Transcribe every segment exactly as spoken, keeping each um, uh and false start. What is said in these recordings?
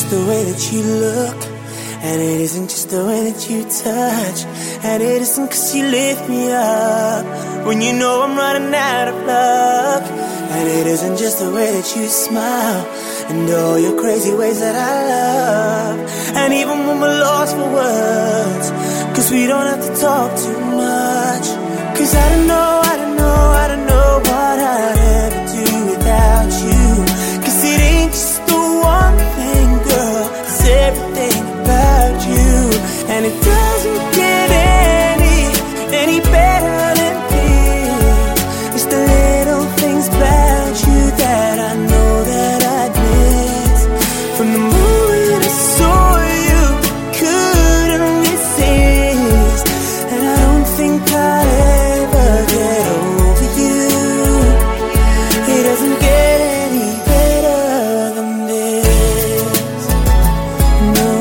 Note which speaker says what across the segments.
Speaker 1: just the way that you look, and it isn't just the way that you touch, and it isn't cause you lift me up when you know I'm running out of luck, and it isn't just the way that you smile and all your crazy ways that I love, and even when we're lost for words, cause we don't have to talk too much, cause I don't know, I don't know, I don't know what I'd ever do without you, cause it ain't just the one thing, girl, it's everything about you, and it doesn't get any, any better than this. It's the little things about you that I know that I'd miss. From the moment I saw you, couldn't resist, and I don't think I'll ever get over you. It doesn't get any better than this. No,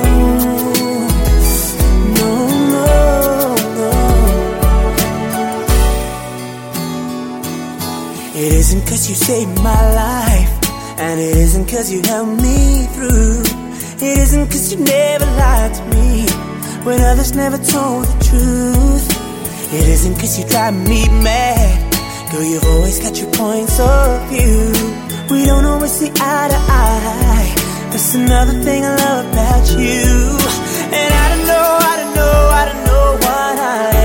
Speaker 1: no, no, no. It isn't cause you saved my life, and it isn't cause you helped me through. It isn't cause you never lied to me when others never told the truth. It isn't cause you drive me mad, girl, you've always got your points of view. We don't always see eye to eye, that's another thing I love about you. And I don't know, I don't know, I don't know what I